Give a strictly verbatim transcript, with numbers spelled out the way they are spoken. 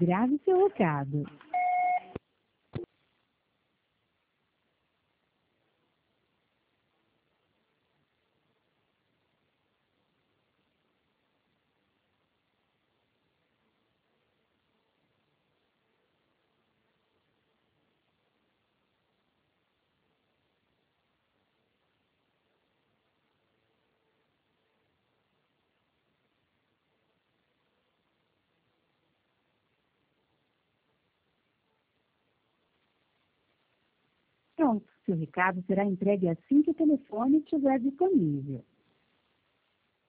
Grave seu recado. Pronto, seu recado será entregue assim que o telefone estiver disponível.